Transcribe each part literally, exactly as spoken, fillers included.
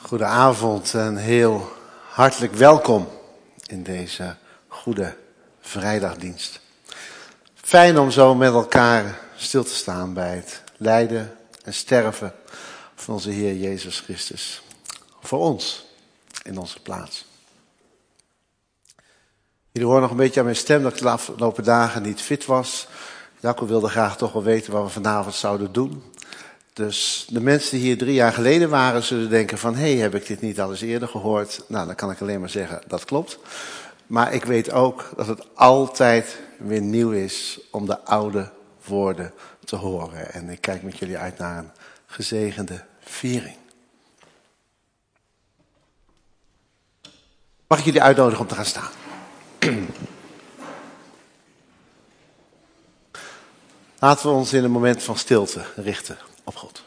Goedenavond en heel hartelijk welkom in deze goede vrijdagdienst. Fijn om zo met elkaar stil te staan bij het lijden en sterven van onze Heer Jezus Christus. Voor ons, in onze plaats. Jullie horen nog een beetje aan mijn stem dat ik de afgelopen dagen niet fit was. Jacco wilde graag toch wel weten wat we vanavond zouden doen. Dus de mensen die hier drie jaar geleden waren, zullen denken van, hé, hey, heb ik dit niet al eens eerder gehoord? Nou, dan kan ik alleen maar zeggen, dat klopt. Maar ik weet ook dat het altijd weer nieuw is om de oude woorden te horen. En ik kijk met jullie uit naar een gezegende viering. Mag ik jullie uitnodigen om te gaan staan? Laten we ons in een moment van stilte richten op God.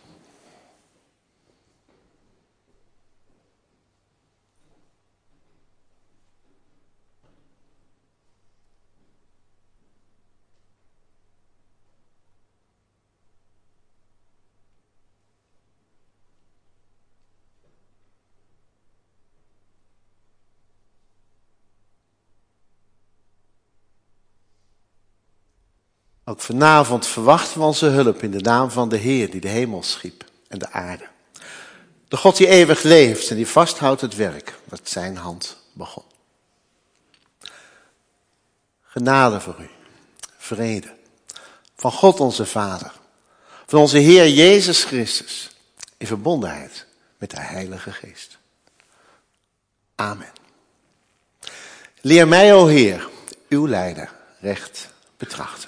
Ook vanavond verwachten we onze hulp in de naam van de Heer die de hemel schiep en de aarde. De God die eeuwig leeft en die vasthoudt het werk wat zijn hand begon. Genade voor u, vrede, van God onze Vader, van onze Heer Jezus Christus, in verbondenheid met de Heilige Geest. Amen. Leer mij, o Heer, uw leider, recht betrachten.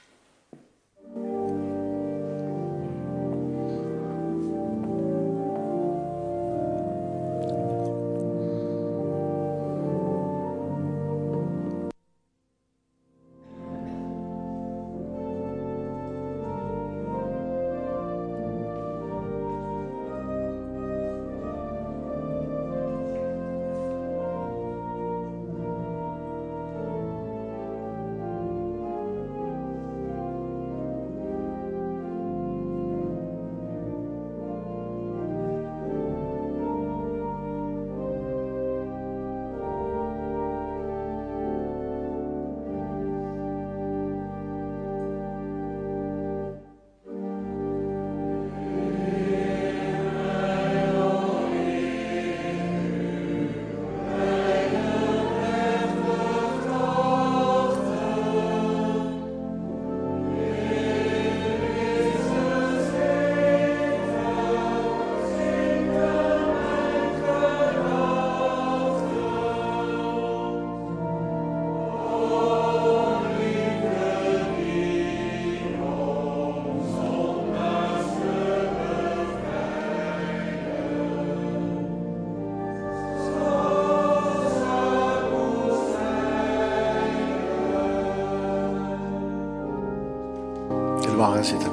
Mag gaan zitten.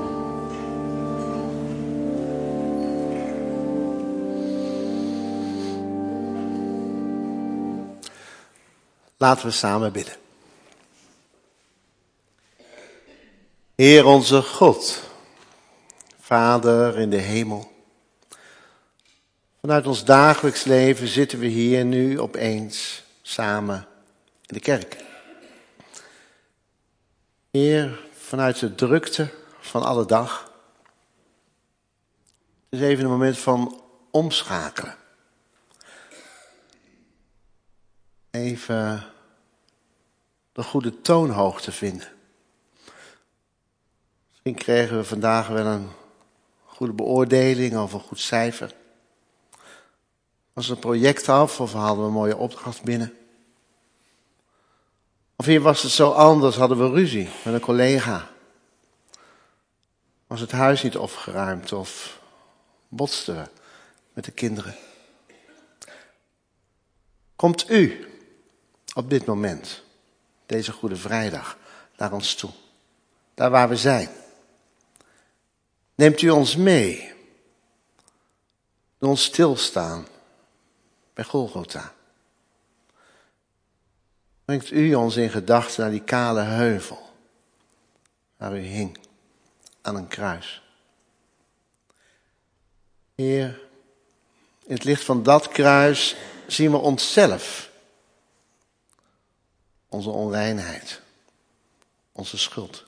Laten we samen bidden. Heer onze God, Vader in de hemel. Vanuit ons dagelijks leven zitten we hier nu opeens samen in de kerk. Heer, vanuit de drukte van alle dag. Het is even een moment van omschakelen. Even de goede toonhoogte vinden. Misschien kregen we vandaag wel een goede beoordeling of een goed cijfer. Was een project af of hadden we een mooie opdracht binnen. Of hier was het zo anders, hadden we ruzie met een collega. Was het huis niet opgeruimd of botsten we met de kinderen. Komt u op dit moment, deze Goede Vrijdag, naar ons toe. Daar waar we zijn. Neemt u ons mee. Doe ons stilstaan bij Golgotha. Brengt u ons in gedachten naar die kale heuvel waar u hing aan een kruis. Heer, In het licht van dat kruis zien we onszelf. Onze onreinheid. Onze schuld.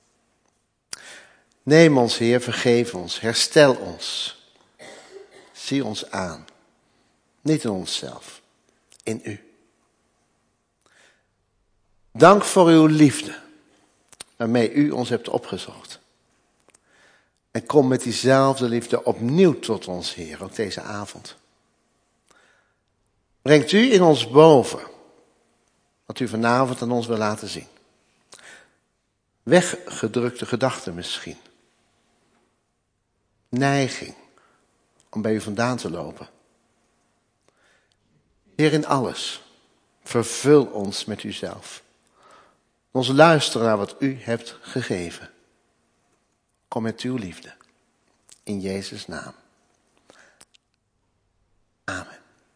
Neem ons, Heer, vergeef ons, herstel ons. Zie ons aan. Niet in onszelf, in u. Dank voor uw liefde, waarmee u ons hebt opgezocht. En kom met diezelfde liefde opnieuw tot ons, Heer, ook deze avond. Brengt u in ons boven, wat u vanavond aan ons wil laten zien. Weggedrukte gedachten misschien. Neiging om bij u vandaan te lopen. Heer, in alles, vervul ons met uzelf. Ons luisteren naar wat u hebt gegeven. Kom met uw liefde. In Jezus' naam. Amen.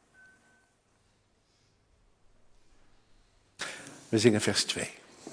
We zingen vers twee.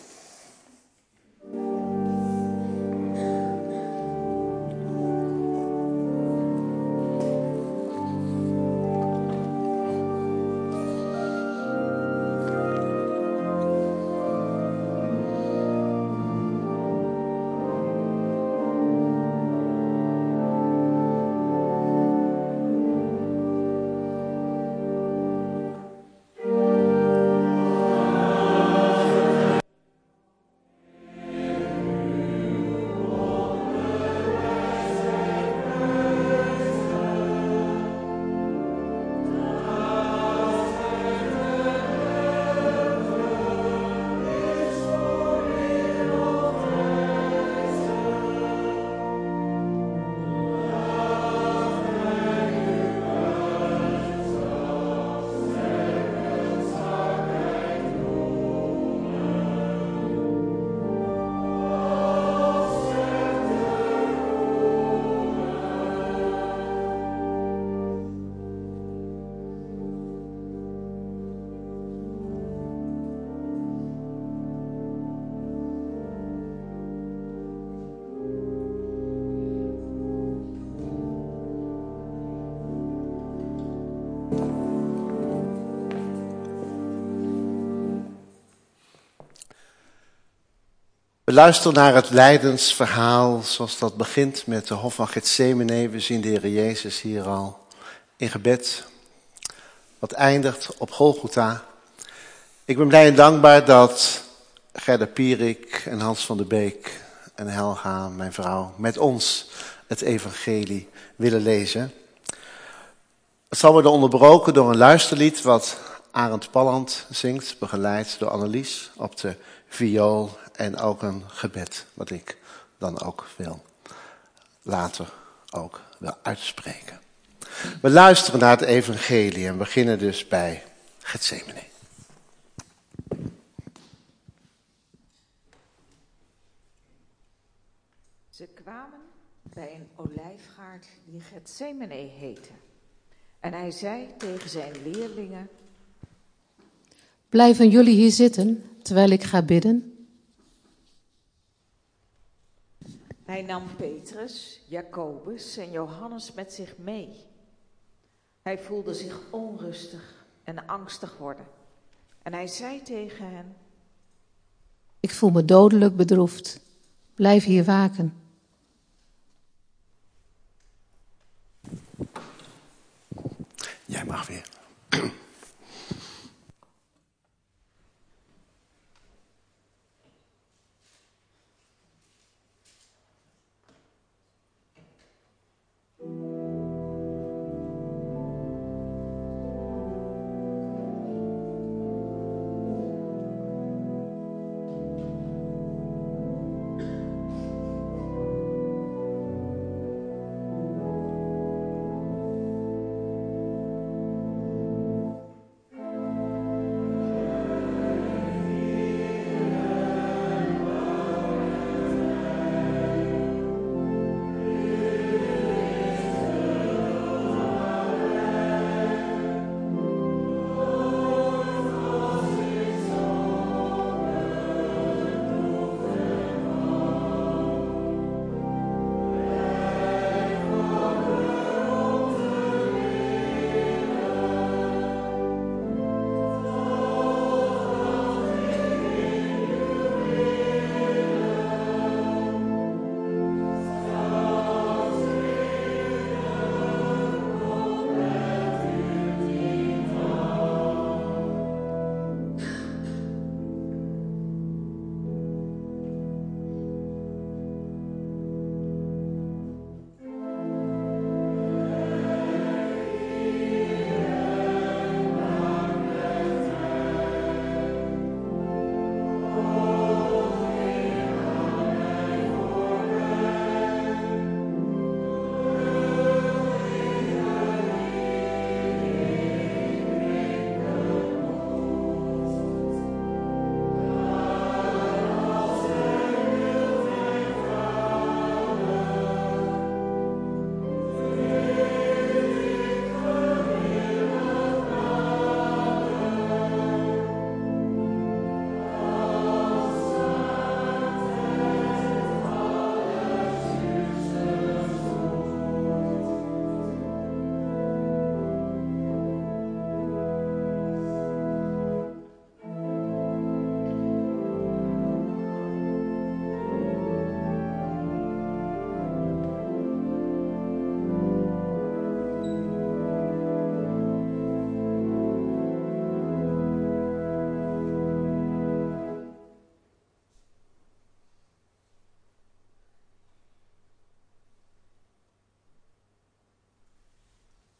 We luisteren naar het lijdensverhaal zoals dat begint met de Hof van Getsemane. We zien de Heer Jezus hier al in gebed, wat eindigt op Golgotha. Ik ben blij en dankbaar dat Gerda Pierik en Hans van der Beek en Helga, mijn vrouw, met ons het evangelie willen lezen. Het zal worden onderbroken door een luisterlied wat Arend Palland zingt, begeleid door Annelies op de viool. En ook een gebed, wat ik dan ook wil later ook wil uitspreken. We luisteren naar het evangelie en beginnen dus bij Getsemane. Ze kwamen bij een olijfgaard die Getsemane heette. En hij zei tegen zijn leerlingen: Blijven jullie hier zitten, terwijl ik ga bidden? Hij nam Petrus, Jacobus en Johannes met zich mee. Hij voelde zich onrustig en angstig worden. En hij zei tegen hen: Ik voel me dodelijk bedroefd. Blijf hier waken. Jij mag weer.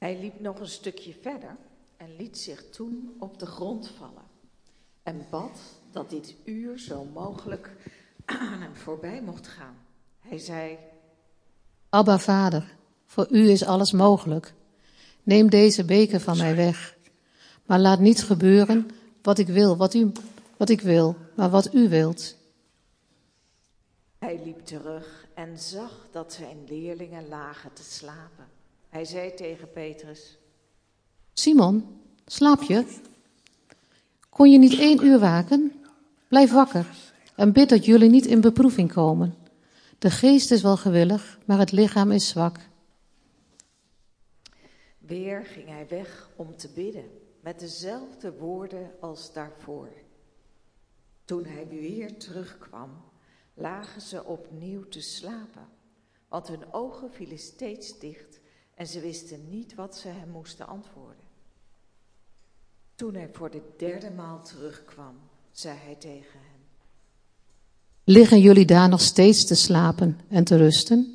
Hij liep nog een stukje verder en liet zich toen op de grond vallen. En bad dat dit uur zo mogelijk aan hem voorbij mocht gaan. Hij zei: Abba, Vader, voor u is alles mogelijk. Neem deze beker van mij weg. Maar laat niet gebeuren wat ik wil, wat, u, wat ik wil, maar wat u wilt. Hij liep terug en zag dat zijn leerlingen lagen te slapen. Hij zei tegen Petrus: Simon, slaap je? Kon je niet één uur waken? Blijf wakker en bid dat jullie niet in beproeving komen. De geest is wel gewillig, maar het lichaam is zwak. Weer ging hij weg om te bidden, met dezelfde woorden als daarvoor. Toen hij weer terugkwam, lagen ze opnieuw te slapen, want hun ogen vielen steeds dicht en ze wisten niet wat ze hem moesten antwoorden. Toen hij voor de derde maal terugkwam, zei hij tegen hen: Liggen jullie daar nog steeds te slapen en te rusten?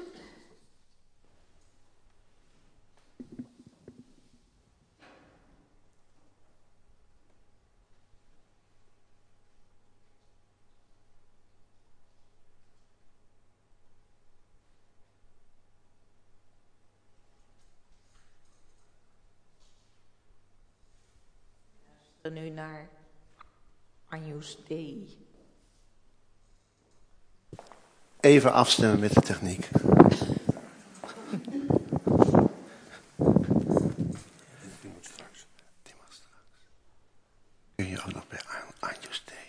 Nu naar Agnus Dei. Even afstemmen met de techniek. Die moet straks. Die mag straks. Kun je ook nog bij Agnus Dei.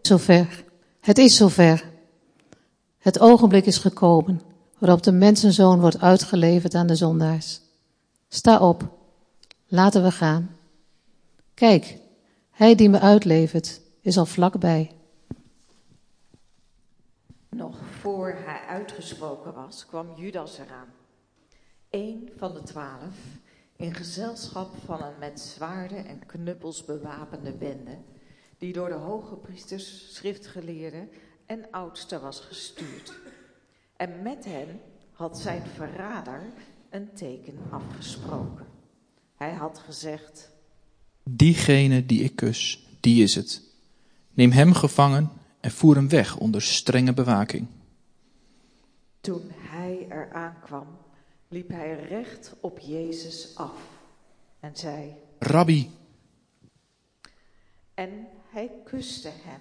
Zover. Het is zover. Het ogenblik is gekomen waarop de mensenzoon wordt uitgeleverd aan de zondaars. Sta op. Laten we gaan. Kijk, hij die me uitlevert is al vlakbij. Nog voor hij uitgesproken was, kwam Judas eraan. Eén van de twaalf, in gezelschap van een met zwaarden en knuppels bewapende bende, die door de hoge priesters, schriftgeleerden en oudsten was gestuurd. En met hen had zijn verrader een teken afgesproken. Hij had gezegd: diegene die ik kus, die is het. Neem hem gevangen en voer hem weg onder strenge bewaking. Toen hij eraan kwam, liep hij recht op Jezus af en zei: Rabbi. En hij kuste hem.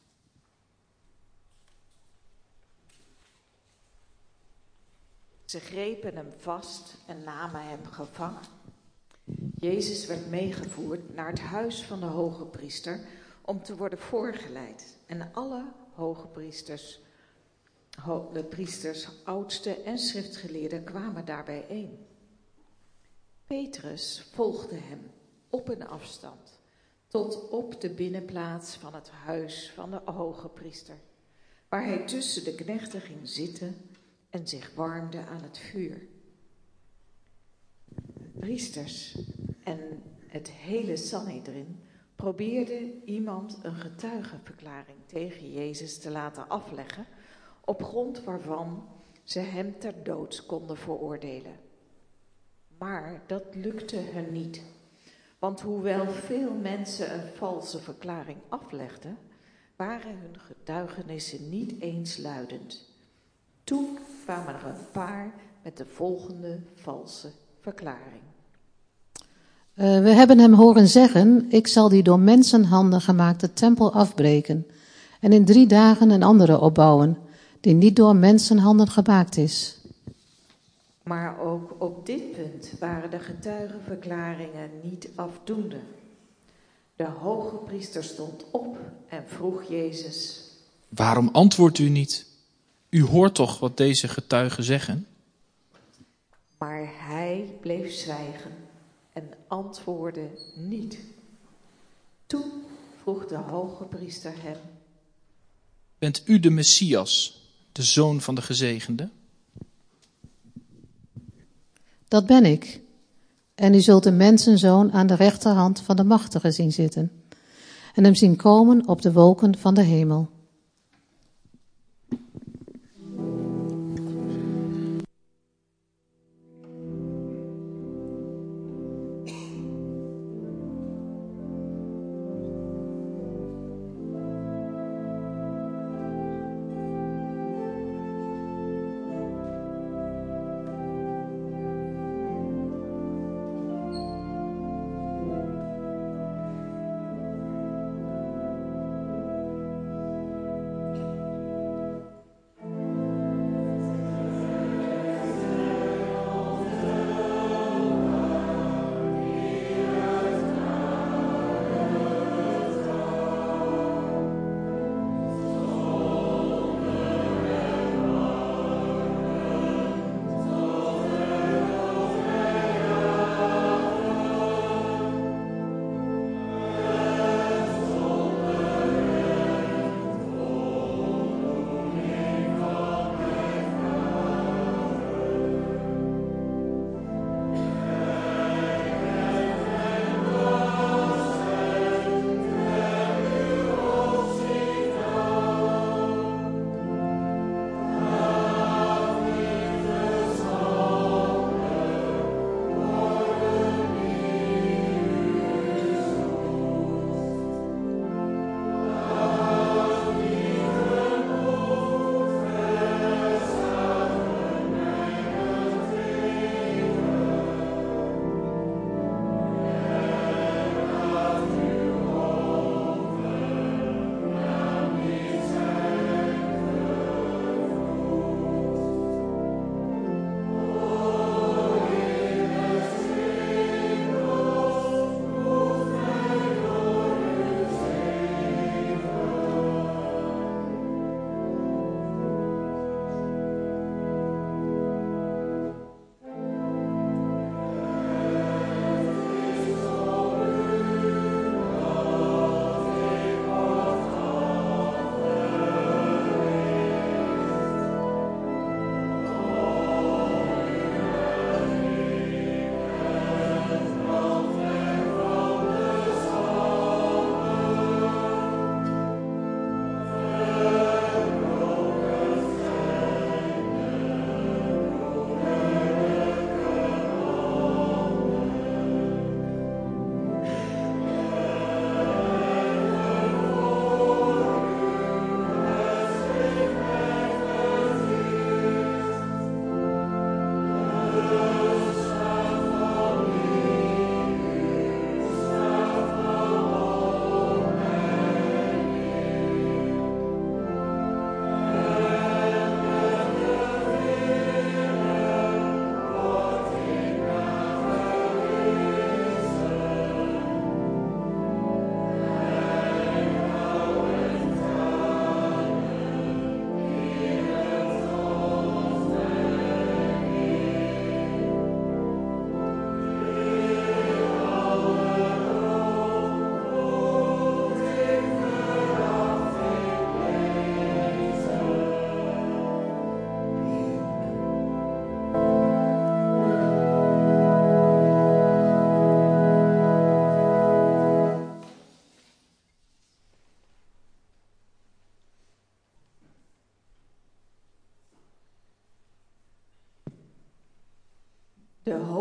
Ze grepen hem vast en namen hem gevangen. Jezus werd meegevoerd naar het huis van de hoge priester om te worden voorgeleid. En alle hoge priesters, de priesters, oudsten en schriftgeleerden kwamen daar bijeen. Petrus volgde hem op een afstand tot op de binnenplaats van het huis van de hoge priester, waar hij tussen de knechten ging zitten en zich warmde aan het vuur. Priesters en het hele Sanhedrin probeerden iemand een getuigenverklaring tegen Jezus te laten afleggen, op grond waarvan ze hem ter dood konden veroordelen. Maar dat lukte hun niet, want hoewel veel mensen een valse verklaring aflegden, waren hun getuigenissen niet eensluidend. Toen kwamen er een paar met de volgende valse verklaring. Uh, we hebben hem horen zeggen: ik zal die door mensenhanden gemaakte tempel afbreken en in drie dagen een andere opbouwen, die niet door mensenhanden gemaakt is. Maar ook op dit punt waren de getuigenverklaringen niet afdoende. De hoge priester stond op en vroeg Jezus: Waarom antwoordt u niet? U hoort toch wat deze getuigen zeggen? Maar hij bleef zwijgen en antwoordde niet. Toen vroeg de hoge priester hem: Bent u de Messias, de zoon van de gezegende? Dat ben ik. En u zult de mensenzoon aan de rechterhand van de machtige zien zitten en hem zien komen op de wolken van de hemel.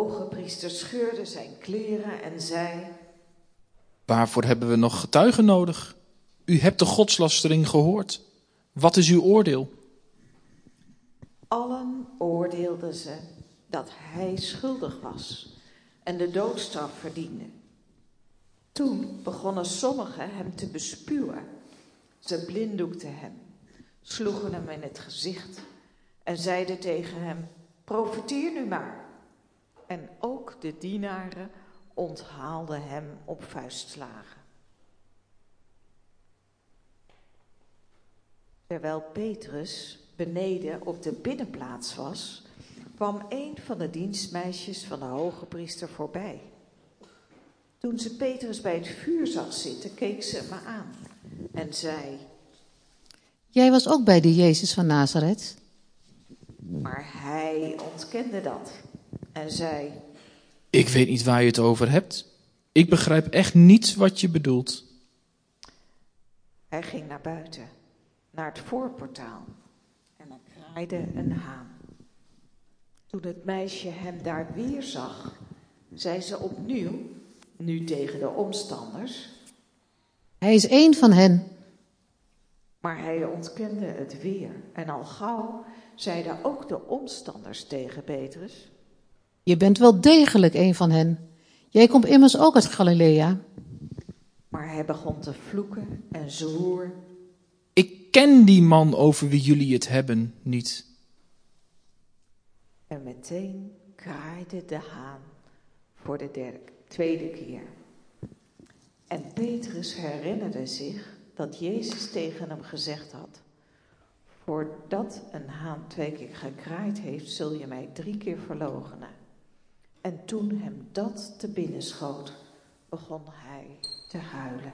hoge priester scheurde zijn kleren en zei: Waarvoor hebben we nog getuigen nodig? U hebt de godslastering gehoord. Wat is uw oordeel? Allen oordeelden ze dat hij schuldig was en de doodstraf verdiende. Toen begonnen sommigen hem te bespuwen. Ze blinddoekten hem, sloegen hem in het gezicht en zeiden tegen hem: profeteer nu maar. En ook de dienaren onthaalden hem op vuistslagen. Terwijl Petrus beneden op de binnenplaats was, kwam een van de dienstmeisjes van de hoge priester voorbij. Toen ze Petrus bij het vuur zag zitten, keek ze me aan en zei: Jij was ook bij de Jezus van Nazareth? Maar hij ontkende dat en zei: Ik weet niet waar je het over hebt. Ik begrijp echt niet wat je bedoelt. Hij ging naar buiten, naar het voorportaal, en er kraaide een haan. Toen het meisje hem daar weer zag, zei ze opnieuw, nu tegen de omstanders: Hij is één van hen. Maar hij ontkende het weer. En al gauw zeiden ook de omstanders tegen Petrus: Je bent wel degelijk één van hen. Jij komt immers ook uit Galilea. Maar hij begon te vloeken en zwoer: Ik ken die man over wie jullie het hebben niet. En meteen kraaide de haan voor de derde, tweede keer. En Petrus herinnerde zich dat Jezus tegen hem gezegd had: voordat een haan twee keer gekraaid heeft, zul je mij drie keer verloochenen. En toen hem dat te binnen schoot, begon hij te huilen.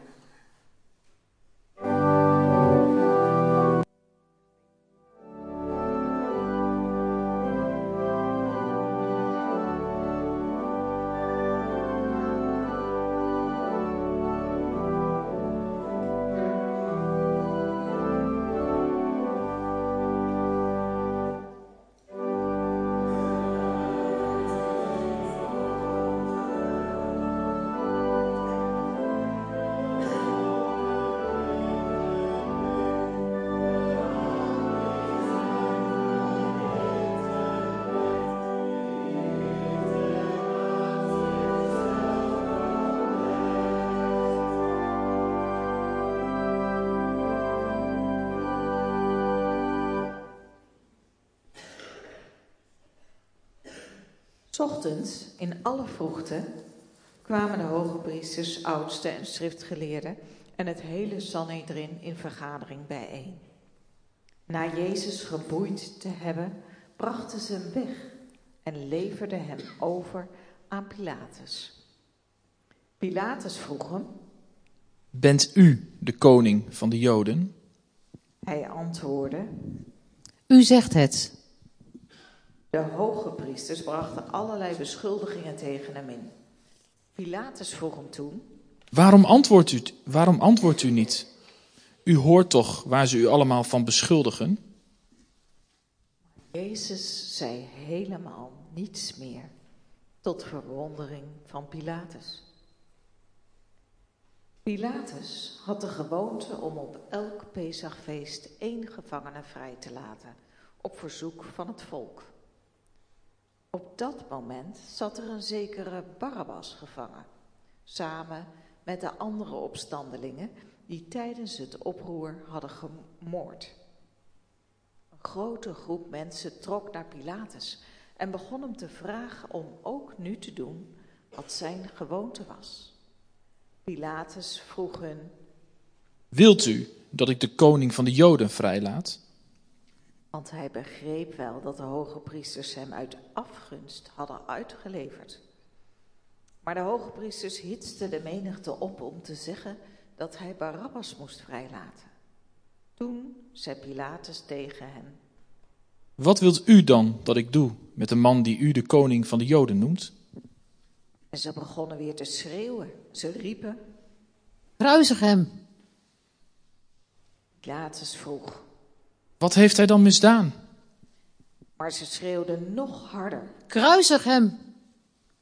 Ochtends, in alle vroegte, kwamen de hoge priesters, oudsten en schriftgeleerden en het hele Sanhedrin in vergadering bijeen. Na Jezus geboeid te hebben, brachten ze hem weg en leverden hem over aan Pilatus. Pilatus vroeg hem: Bent u de koning van de Joden? Hij antwoordde: U zegt het. De hoge priesters brachten allerlei beschuldigingen tegen hem in. Pilatus vroeg hem toen: Waarom antwoordt u, waarom antwoordt u niet? U hoort toch waar ze u allemaal van beschuldigen? Jezus zei helemaal niets meer, tot verwondering van Pilatus. Pilatus had de gewoonte om op elk Pesachfeest één gevangene vrij te laten, op verzoek van het volk. Op dat moment zat er een zekere Barabbas gevangen, samen met de andere opstandelingen die tijdens het oproer hadden gemoord. Een grote groep mensen trok naar Pilatus en begon hem te vragen om ook nu te doen wat zijn gewoonte was. Pilatus vroeg hun: Wilt u dat ik de koning van de Joden vrijlaat? Want hij begreep wel dat de hoge priesters hem uit afgunst hadden uitgeleverd. Maar de hoge priesters hitsten de menigte op om te zeggen dat hij Barabbas moest vrijlaten. Toen zei Pilatus tegen hen: Wat wilt u dan dat ik doe met de man die u de koning van de Joden noemt? En ze begonnen weer te schreeuwen. Ze riepen: Kruisig hem. Pilatus vroeg: Wat heeft hij dan misdaan? Maar ze schreeuwden nog harder. Kruisig hem.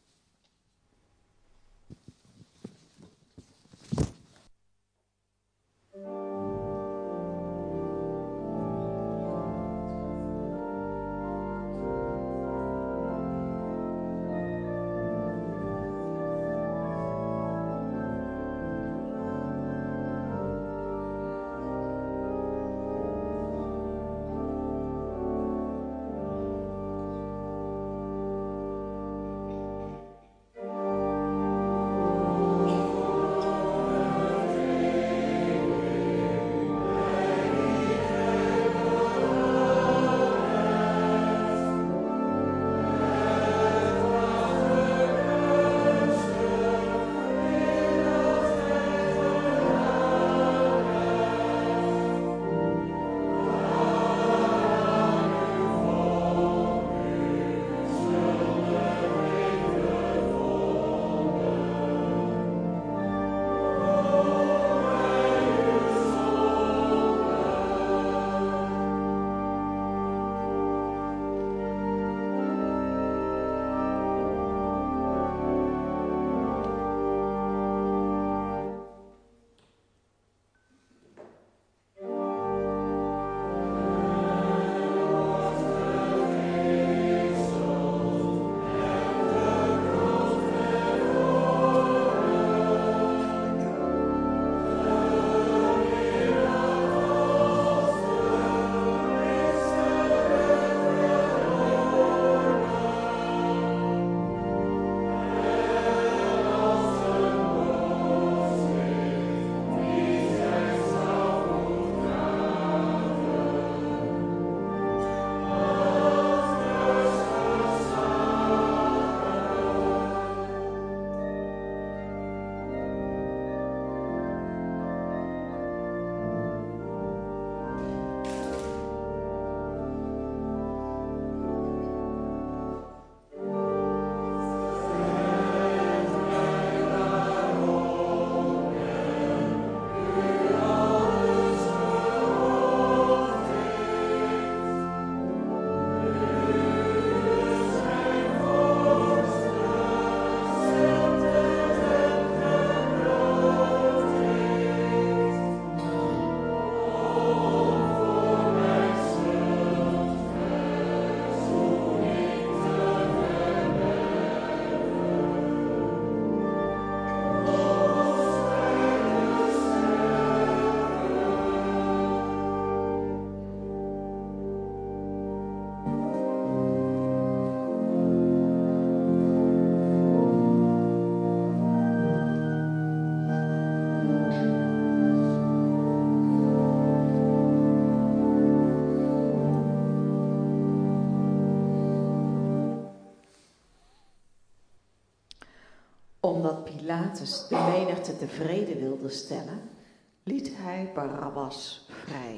Omdat Pilatus de menigte tevreden wilde stellen, liet hij Barabbas vrij.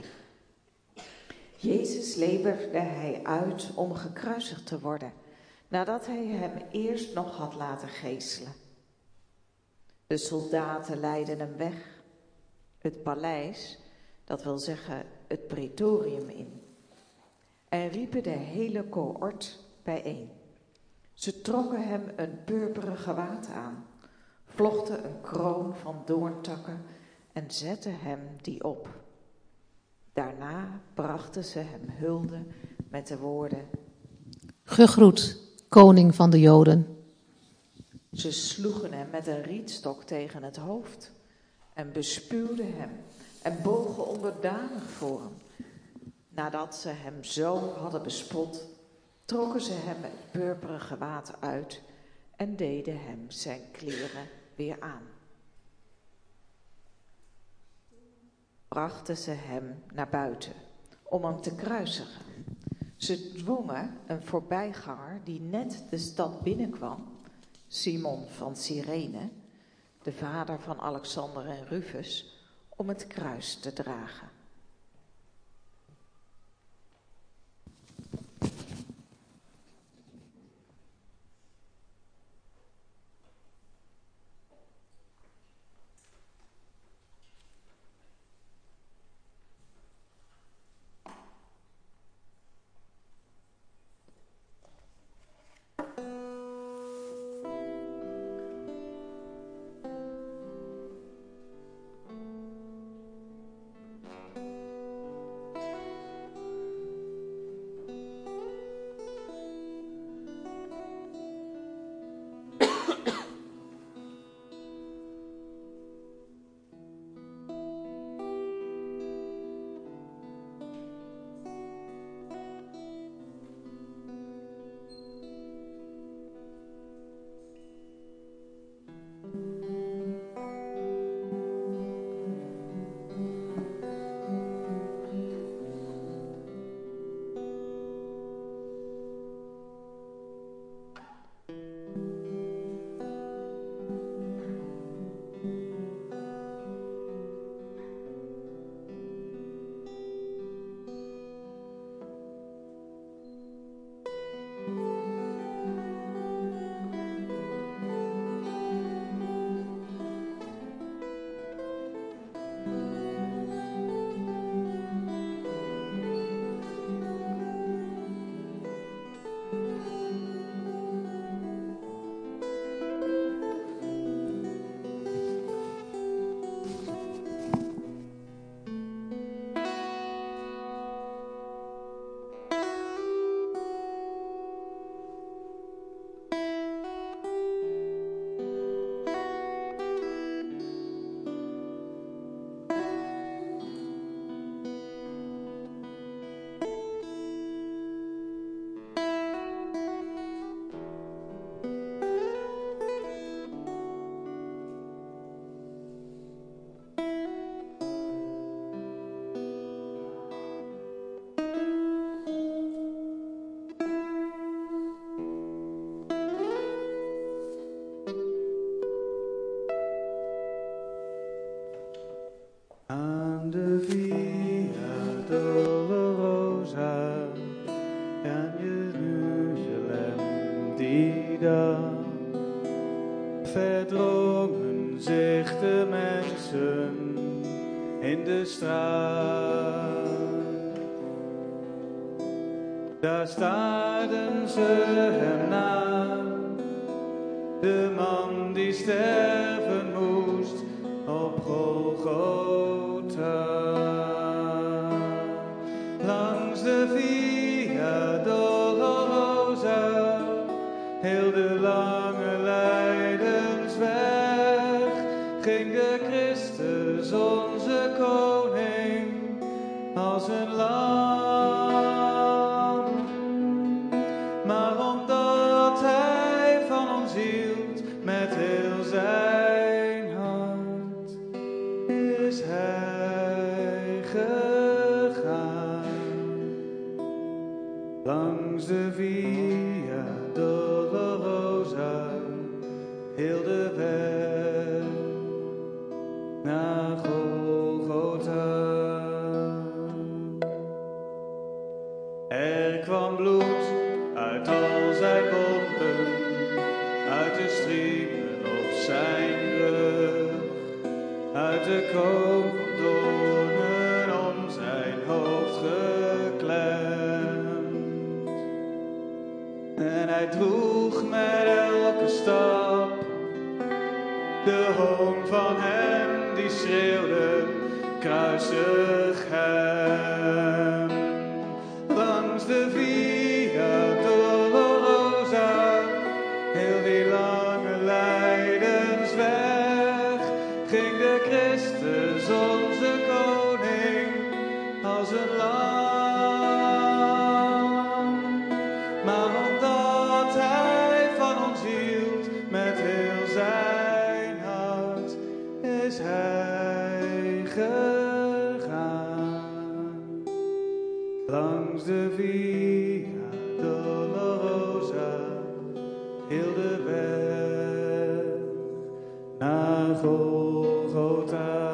Jezus leverde hij uit om gekruisigd te worden, nadat hij hem eerst nog had laten geeselen. De soldaten leidden hem weg, het paleis, dat wil zeggen het praetorium, in, en riepen de hele cohort bijeen. Ze trokken hem een purperen gewaad aan, vlochten een kroon van doorntakken en zetten hem die op. Daarna brachten ze hem hulde met de woorden: Gegroet, koning van de Joden. Ze sloegen hem met een rietstok tegen het hoofd en bespuwden hem en bogen onderdanig voor hem. Nadat ze hem zo hadden bespot, trokken ze hem het purperen gewaad uit en deden hem zijn kleren weer aan. Brachten ze hem naar buiten om hem te kruisigen. Ze dwongen een voorbijganger die net de stad binnenkwam, Simon van Cyrene, de vader van Alexander en Rufus, om het kruis te dragen. verdrongen zich de mensen in de straat. Daar staarden ze hem na, de man die sterven moest op Golgotha. Langs de Via Dolorosa, heel de lange lijdensweg, ging de Christus onze koning als een lam. Maar omdat hij van ons hield met heel zijn hart, is hij gegaan langs de Via Dolorosa, heel de weg naar Golgotha. Er kwam bloed uit al zijn wonden, uit de striemen op zijn rug, uit de koom van doornen om zijn hoofd geklemd. En hij droeg met elke stap de hoon van hem die schreeuwde, kruisig hem. Langs de Via Dolorosa, heel die lange lijdensweg, ging de Christus onze koning als een lam. Maar omdat hij van ons hield met heel zijn hart, is hij gegaan langs de Via Dolorosa, heel de weg naar Golgotha.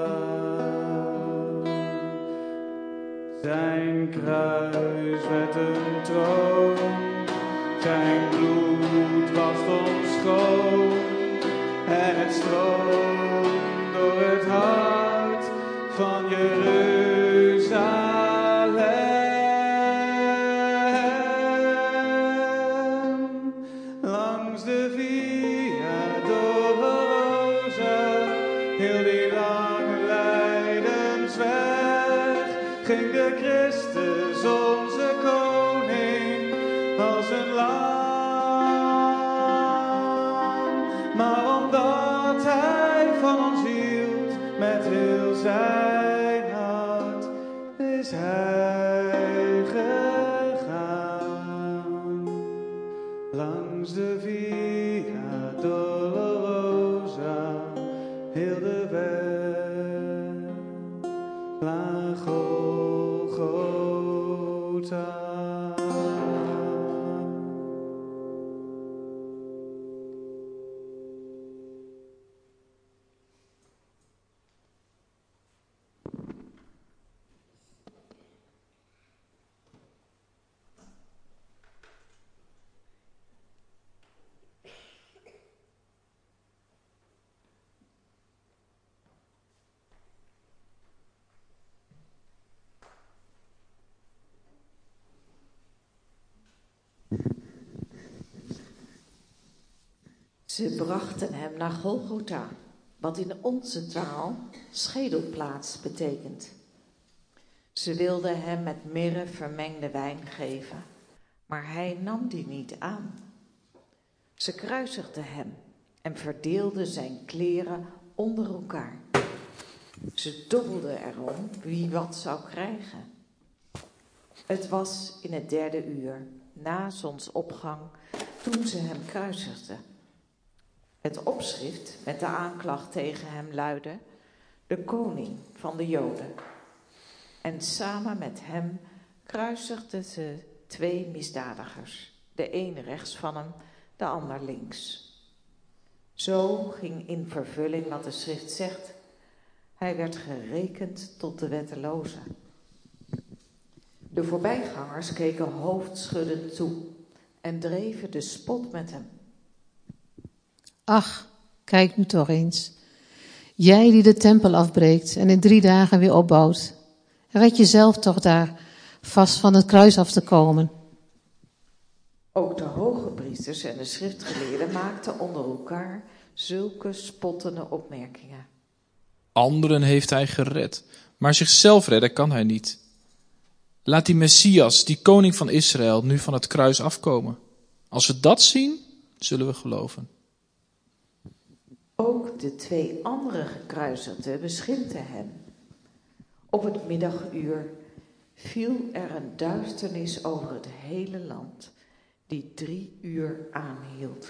Zijn kruis werd een troon, zijn bloed was ons schoon, en het stroomt door het hart van Jeruzalem. Langs de Via Dolorosa, heel die lange lijdensweg, ging de Christus onze koning als een lam. Maar omdat hij van ons hield met heel zijn hart, is hij gegaan langs de Via Dolorosa, heel de weg naar Golgotha. Ze brachten hem naar Golgotha, wat in onze taal schedelplaats betekent. Ze wilden hem met mirre vermengde wijn geven, maar hij nam die niet aan. Ze kruisigden hem en verdeelden zijn kleren onder elkaar. Ze dobbelden erom wie wat zou krijgen. Het was in het derde uur, na zonsopgang, toen ze hem kruisigden. Het opschrift met de aanklacht tegen hem luidde: de koning van de Joden. En samen met hem kruisigden ze twee misdadigers, de een rechts van hem, de ander links. Zo ging in vervulling wat de schrift zegt: hij werd gerekend tot de wetteloze. De voorbijgangers keken hoofdschuddend toe en dreven de spot met hem. Ach, kijk nu toch eens. Jij die de tempel afbreekt en in drie dagen weer opbouwt. Red jezelf toch daar vast van het kruis af te komen. Ook de hoge priesters en de schriftgeleerden maakten onder elkaar zulke spottende opmerkingen. Anderen heeft hij gered, maar zichzelf redden kan hij niet. Laat die Messias, die koning van Israël, nu van het kruis afkomen. Als we dat zien, zullen we geloven. Ook de twee andere gekruisigden beschimpten hem. Op het middaguur viel er een duisternis over het hele land, die drie uur aanhield.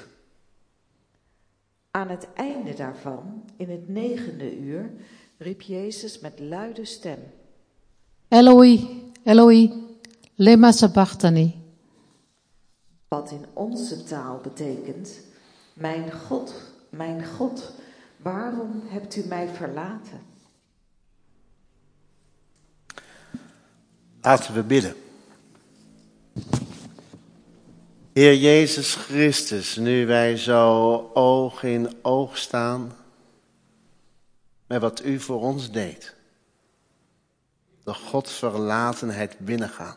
Aan het einde daarvan, in het negende uur, riep Jezus met luide stem: Eloi, Eloi, lema sabachthani. Wat in onze taal betekent: mijn God, mijn God, waarom hebt u mij verlaten? Laten we bidden. Heer Jezus Christus, nu wij zo oog in oog staan met wat u voor ons deed. De Godverlatenheid binnengaan.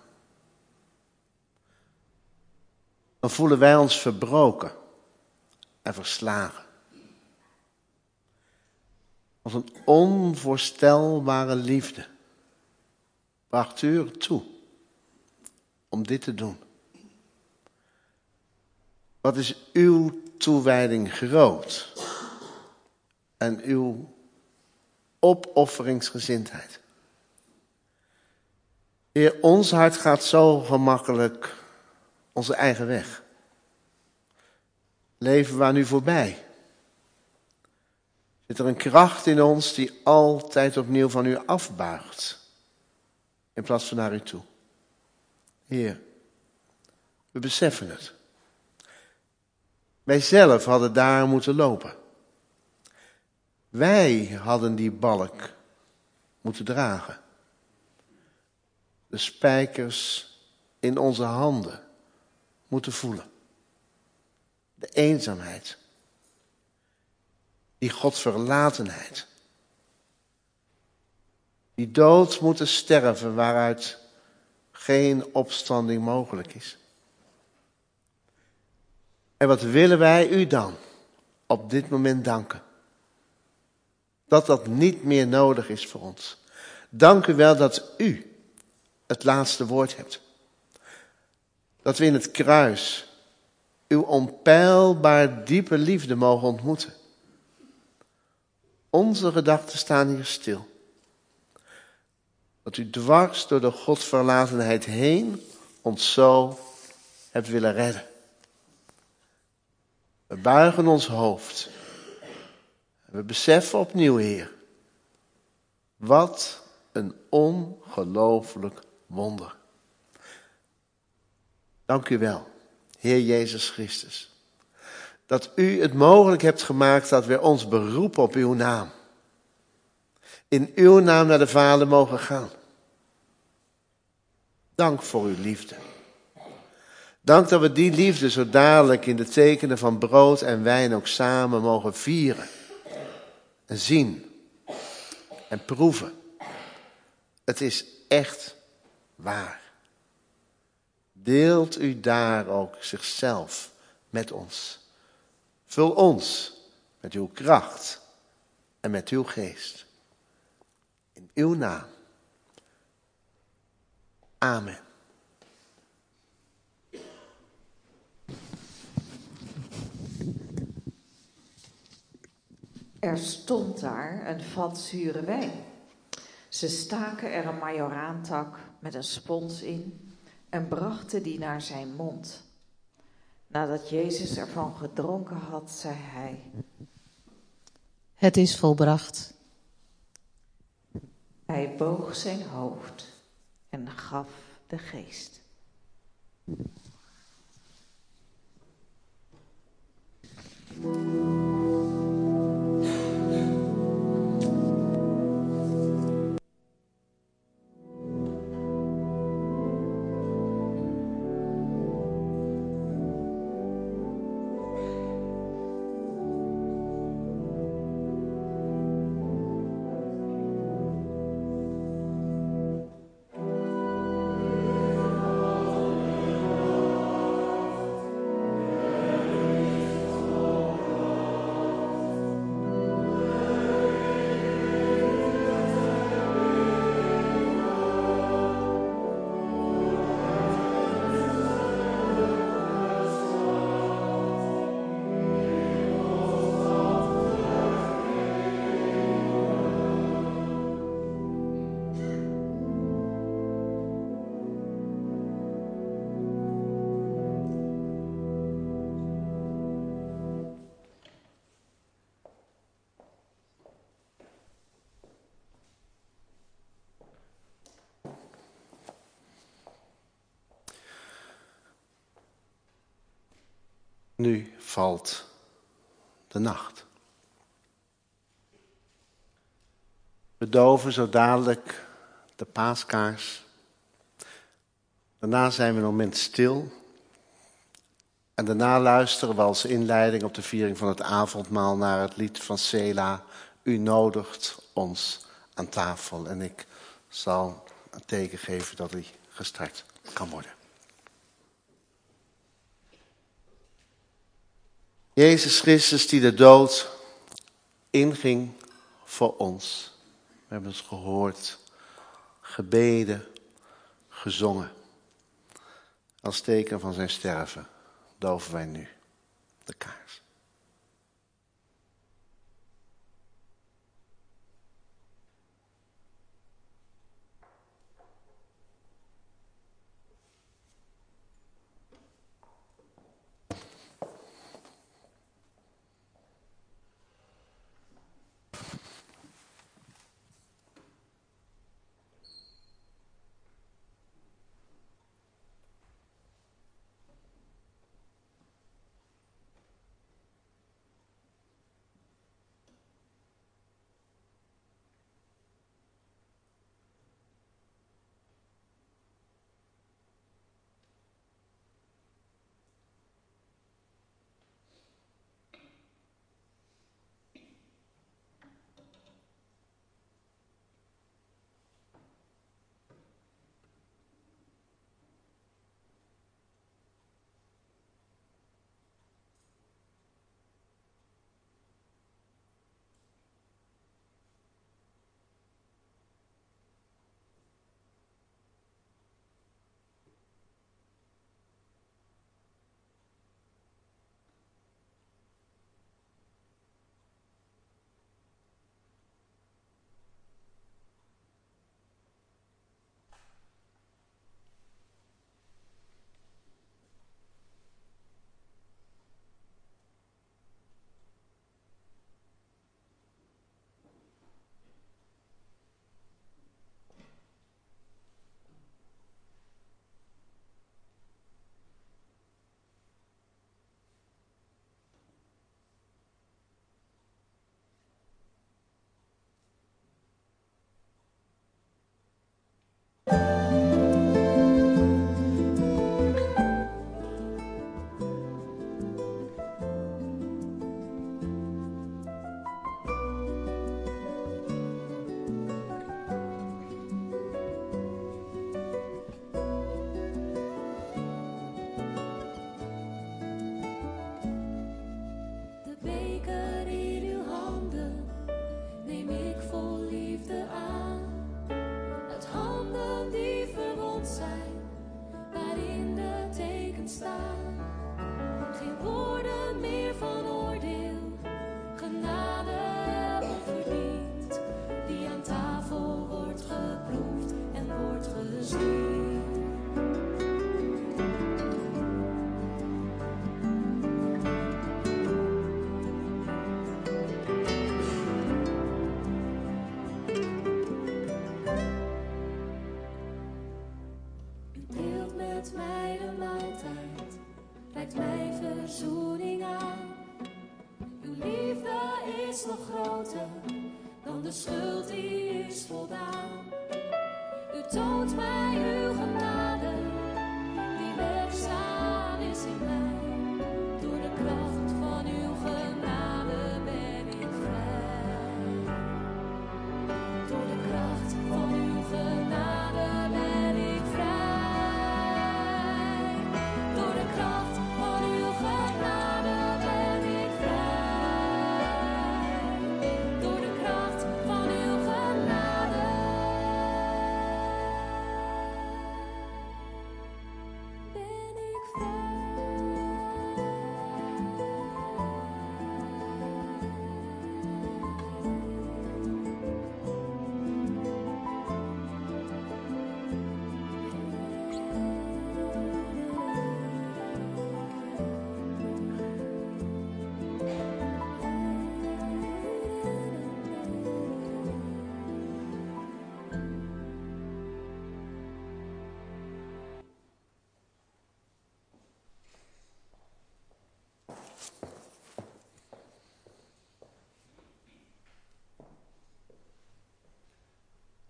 Dan voelen wij ons verbroken en verslagen. Als een onvoorstelbare liefde bracht u er toe om dit te doen. Wat is uw toewijding groot en uw opofferingsgezindheid. Heer, ons hart gaat zo gemakkelijk onze eigen weg. Leven we aan u voorbij? Zit er een kracht in ons die altijd opnieuw van u afbuigt, in plaats van naar u toe? Heer, we beseffen het. Wij zelf hadden daar moeten lopen. Wij hadden die balk moeten dragen. De spijkers in onze handen moeten voelen. De eenzaamheid. Die Godverlatenheid. Die dood moeten sterven waaruit geen opstanding mogelijk is. En wat willen wij u dan op dit moment danken? Dat dat niet meer nodig is voor ons. Dank u wel dat u het laatste woord hebt. Dat we in het kruis uw onpeilbaar diepe liefde mogen ontmoeten. Onze gedachten staan hier stil. Dat u dwars door de Godverlatenheid heen ons zo hebt willen redden. We buigen ons hoofd. We beseffen opnieuw, Heer, wat een ongelooflijk wonder. Dank u wel, Heer Jezus Christus, dat u het mogelijk hebt gemaakt dat we ons beroepen op uw naam. In uw naam naar de Vader mogen gaan. Dank voor uw liefde. Dank dat we die liefde zo dadelijk in de tekenen van brood en wijn ook samen mogen vieren. En zien. En proeven. Het is echt waar. Deelt u daar ook zichzelf met ons. Vul ons met uw kracht en met uw geest. In uw naam. Amen. Er stond daar een vat zure wijn. Ze staken er een majoraantak met een spons in en brachten die naar zijn mond. Nadat Jezus ervan gedronken had, zei hij: Het is volbracht. Hij boog zijn hoofd en gaf de geest. Nu valt de nacht. We doven zo dadelijk de paaskaars. Daarna zijn we een moment stil. En daarna luisteren we als inleiding op de viering van het avondmaal naar het lied van Sela. U nodigt ons aan tafel. En ik zal een teken geven dat hij gestart kan worden. Jezus Christus die de dood inging voor ons. We hebben het gehoord, gebeden, gezongen. Als teken van zijn sterven doven wij nu de kaars.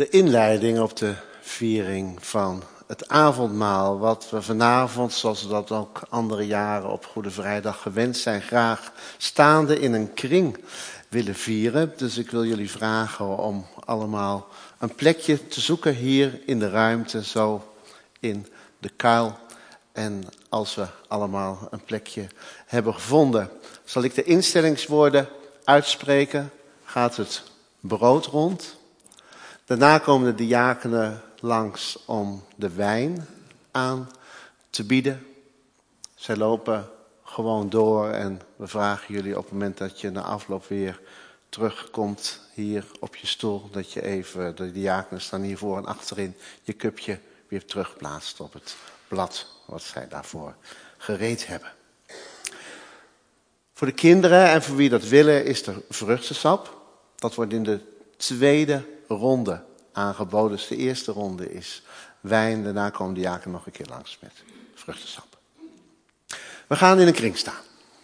de inleiding op de viering van het avondmaal. Wat we vanavond, zoals we dat ook andere jaren op Goede Vrijdag gewend zijn, graag staande in een kring willen vieren. Dus ik wil jullie vragen om allemaal een plekje te zoeken hier in de ruimte, zo in de kuil. En als we allemaal een plekje hebben gevonden, zal ik de instellingswoorden uitspreken. Gaat het brood rond. Daarna komen de diakenen langs om de wijn aan te bieden. Zij lopen gewoon door en we vragen jullie op het moment dat je na afloop weer terugkomt hier op je stoel, dat je even, de diakenen staan hier voor en achterin, je cupje weer terugplaatst op het blad wat zij daarvoor gereed hebben. Voor de kinderen en voor wie dat willen is er vruchtensap. Dat wordt in de tweede ronde aangeboden. Dus de eerste ronde is wijn. Daarna komen de diaken nog een keer langs met vruchtensap. We gaan in een kring staan.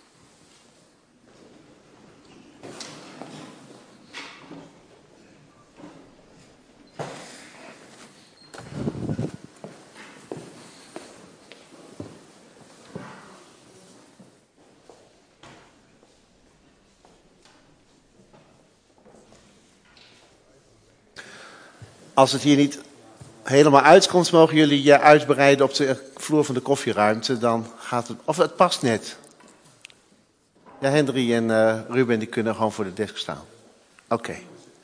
Als het hier niet helemaal uitkomt, mogen jullie je uitbreiden op de vloer van de koffieruimte. Dan gaat het, of het past net. Ja, Hendry en uh, Ruben die kunnen gewoon voor de desk staan. Oké. Okay.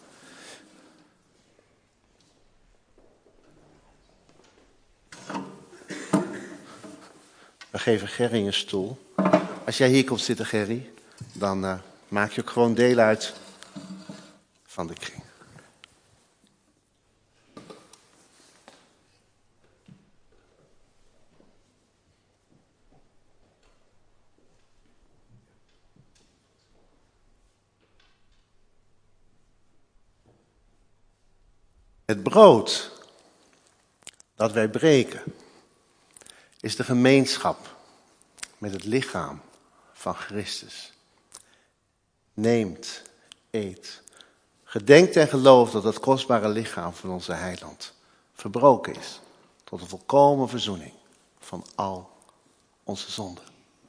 We geven Gerry een stoel. Als jij hier komt zitten, Gerry, dan uh, maak je ook gewoon deel uit van de kring. Het brood dat wij breken is de gemeenschap met het lichaam van Christus. Neemt, eet, gedenkt en gelooft dat het kostbare lichaam van onze heiland verbroken is tot een volkomen verzoening van al onze zonden.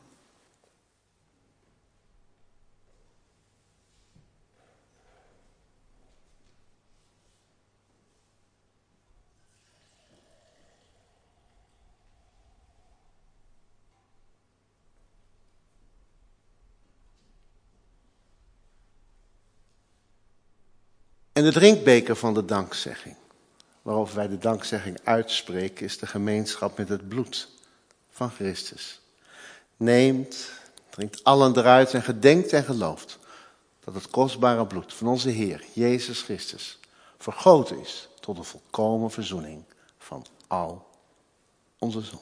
En de drinkbeker van de dankzegging, waarover wij de dankzegging uitspreken, is de gemeenschap met het bloed van Christus. Neemt, drinkt allen eruit en gedenkt en gelooft dat het kostbare bloed van onze Heer, Jezus Christus, vergoten is tot een volkomen verzoening van al onze zonden.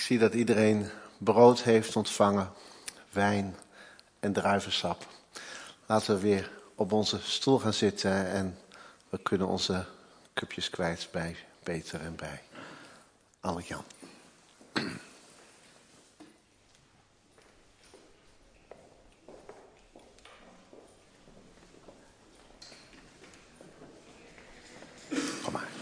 zie dat iedereen brood heeft ontvangen, wijn en druivensap. Laten we weer op onze stoel gaan zitten en we kunnen onze cupjes kwijt bij Peter en bij Alec-Jan. Kom maar.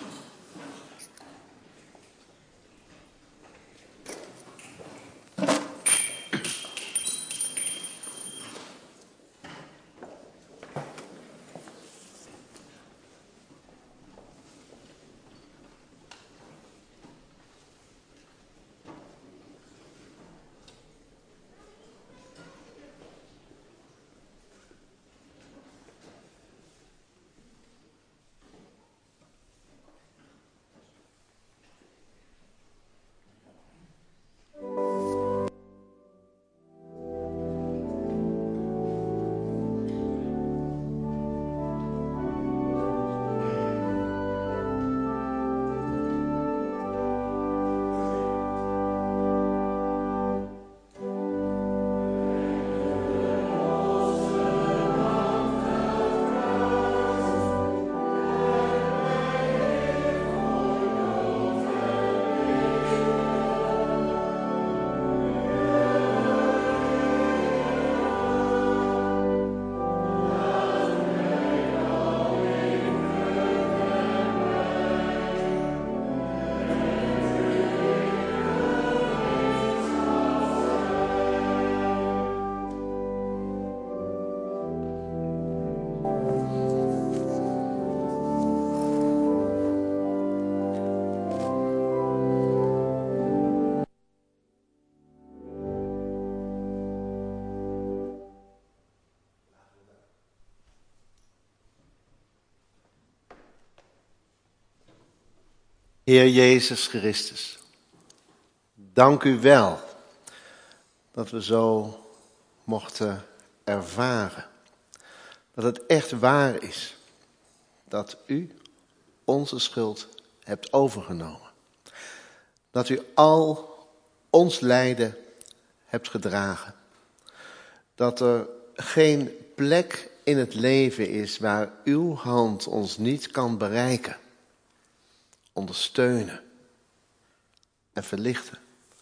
Heer Jezus Christus, dank u wel dat we zo mochten ervaren dat het echt waar is dat u onze schuld hebt overgenomen. Dat u al ons lijden hebt gedragen. Dat er geen plek in het leven is waar uw hand ons niet kan bereiken, ondersteunen en verlichten.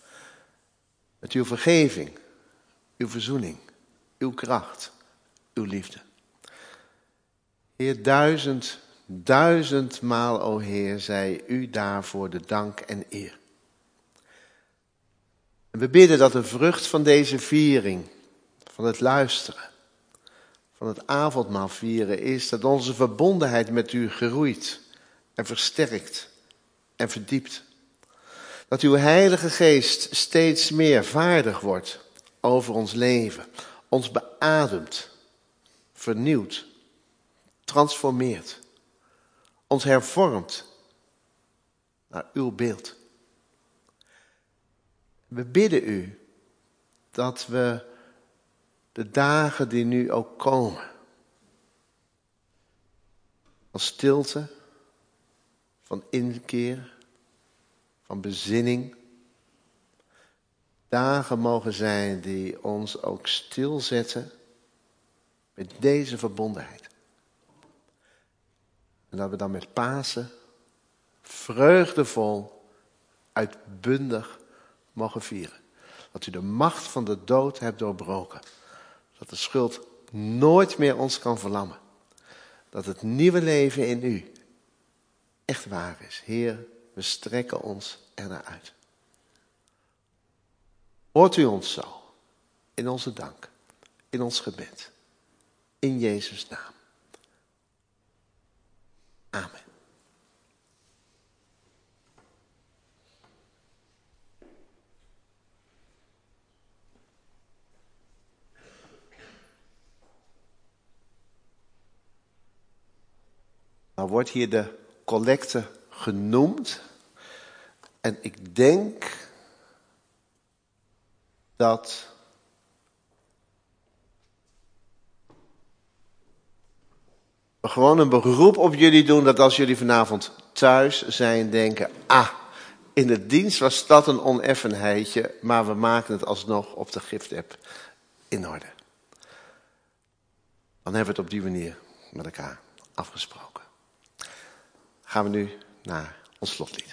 Met uw vergeving, uw verzoening, uw kracht, uw liefde. Heer, duizend, duizendmaal, o Heer, zij u daarvoor de dank en eer. En we bidden dat de vrucht van deze viering, van het luisteren, van het avondmaal vieren, is dat onze verbondenheid met u groeit en versterkt en verdiept. Dat uw Heilige Geest steeds meer vaardig wordt over ons leven, ons beademt, vernieuwt, transformeert, ons hervormt naar uw beeld. We bidden u dat we de dagen die nu ook komen, van stilte, van inkeer, van bezinning, dagen mogen zijn die ons ook stilzetten met deze verbondenheid. En dat we dan met Pasen vreugdevol, uitbundig mogen vieren. Dat u de macht van de dood hebt doorbroken. Dat de schuld nooit meer ons kan verlammen. Dat het nieuwe leven in u echt waar is. Heer, we strekken ons ernaar uit. Hoort u ons zo in onze dank, in ons gebed. In Jezus' naam. Amen. Nou wordt hier de collecte genoemd. En ik denk dat we gewoon een beroep op jullie doen, dat als jullie vanavond thuis zijn denken, ah, in de dienst was dat een oneffenheidje, maar we maken het alsnog op de giftapp in orde. Dan hebben we het op die manier met elkaar afgesproken. Gaan we nu naar ons slotlied.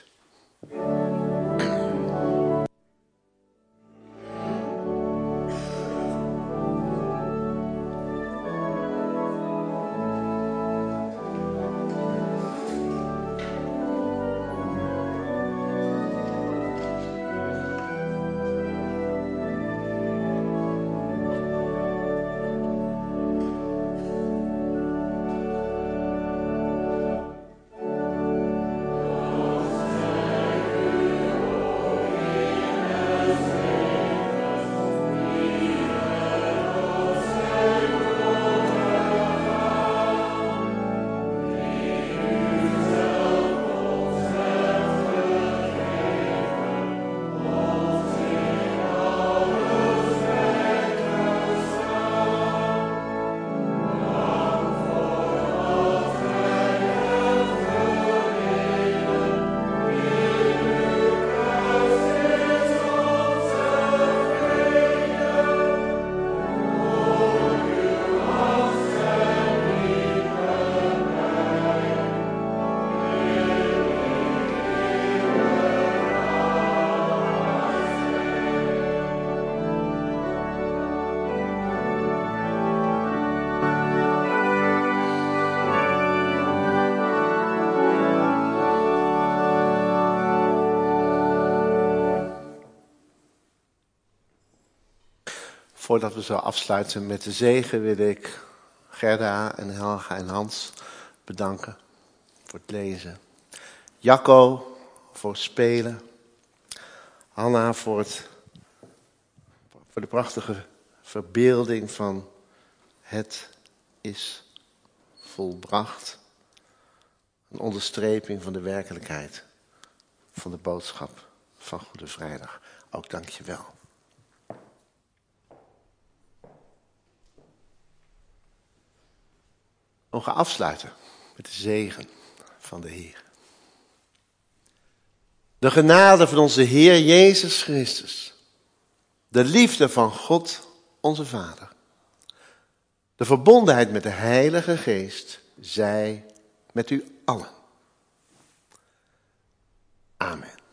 Voordat we zo afsluiten met de zegen wil ik Gerda en Helga en Hans bedanken voor het lezen. Jacco voor het spelen. Hanna voor, het, voor de prachtige verbeelding van het is volbracht. Een onderstreping van de werkelijkheid van de boodschap van Goede Vrijdag. Ook dank je wel. We gaan afsluiten met de zegen van de Heer. De genade van onze Heer Jezus Christus. De liefde van God, onze Vader. De verbondenheid met de Heilige Geest, zij met u allen. Amen.